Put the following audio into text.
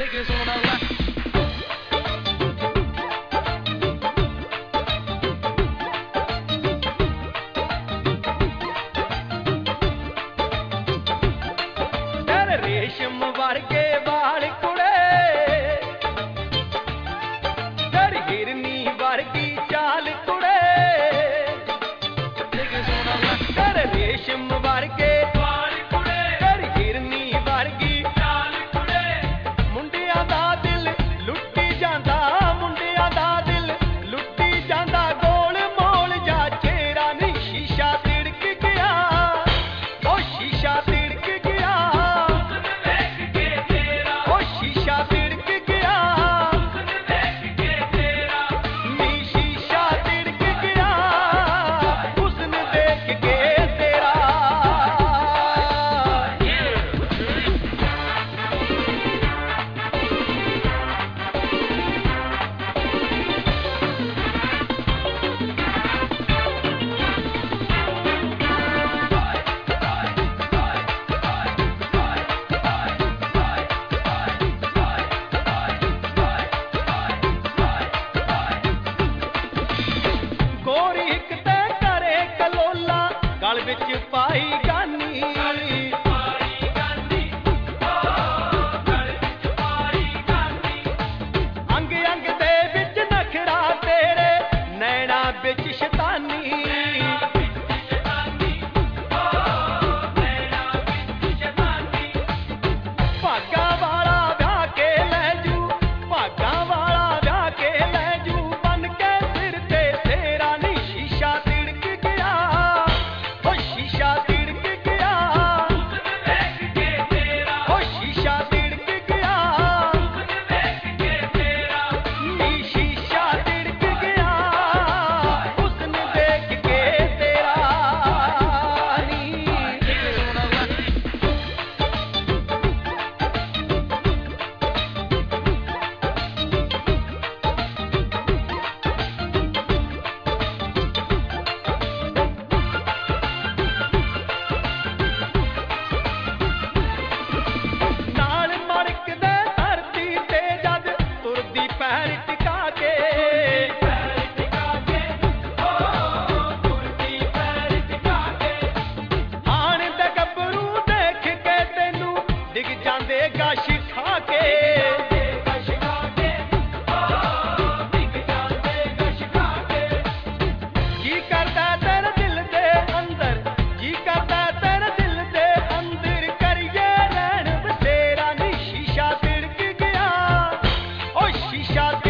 ਰੇਸ਼ਮ ਵਰਗੇ ਵਾਲ ਕੁੜੇ ਦਰ ਹਿਰਨੀ ਵਰਗੀ ਚਾਲ ਕੁੜੇ ਦਰ ਰੇਸ਼ਮ ਵਰਗੇ ਵਾਲ ਕੁੜੇ ਦਰ ਹਿਰਨੀ ਵਰਗੀ ਚਾਲ ਕੁੜੇ ਮੁੰਡਿਆਂ ਦਾ ਦਿਲ ਲੁੱਟੀ ਜਾਂਦਾ ਮੁੰਡਿਆਂ ਦਾ ਦਿਲ ਲੁੱਟੀ ਜਾਂਦਾ ਗੋਲ ਮੋਲ ਜਾ ਚਿਹਰਾ ਨੀ ਸ਼ੀਸ਼ਾ ਤਿੜਕ ਗਿਆ ਉਹ ਸ਼ੀਸ਼ਾ ਤਿੜਕ ਗਿਆ ਗੋਰੀ ਇੱਕ ਤੇ ਕਰੇ ਕਲੋਲਾ ਗਲ ਵਿੱਚ ਪਾਈ ਗਾਨੀ ਅੰਗ ਅੰਗ ਦੇ ਵਿੱਚ ਨਖਰਾ ਤੇਰੇ ਨੈਣਾ ਵਿੱਚ ਸ਼ੈਤਾਨੀ ਭਾਗਾਂ ਵਾਲਾ ਵਿਆਹ ਕੇ ਲੈ ਜੂ ਭਾਗਾਂ ਵਾਲਾ ਵਿਆਹ ਕੇ ਲੈ ਜੂ ਬਨ ਕੇ ਸਿਰ ਤੇ ਤੇਰਾ ਨੀ ਸ਼ੀਸ਼ਾ ਤਿੜਕ ਗਿਆ ਉਹ ਸ਼ੀਸ਼ਾ ਤਿੜਕ ਗਿਆ ਉਹ ਸ਼ੀਸ਼ਾ ਤਿੜਕ ਗਿਆ ਨੀ ਸ਼ੀਸ਼ਾ ਤਿੜਕ ਗਿਆ ਹੁਸਨ ਦੇਖ ਕੇ ਤੇਰਾ ਨੀ ਨਾਲ ਮੜਕਦੇ ਧਰਤੀ ਤੇ ਜਦ ਤੁਰਦੀ ਪੈਰ ਟਿਕਾ ਕੇ ਆਣ ਦੇ ਗੱਭਰੂ ਦੇਖ ਕੇ ਤੈਨੂੰ ਡਿੱਗ ਜਾਂਦੇ ਗਸ਼ ਖਾ ਕੇ ਜੀ ਕਰਦਾ ਤੇਰੇ ਦਿਲ ਦੇ ਅੰਦਰ ਜੀ ਕਰਦਾ ਤੇਰੇ ਦਿਲ ਦੇ ਅੰਦਰ ਕਰੀਏ ਰਹਿਣ ਬਸੇਰਾ ਨੀ ਸ਼ੀਸ਼ਾ ਤਿੜਕ ਗਿਆ ਉਹ ਸ਼ੀਸ਼ਾ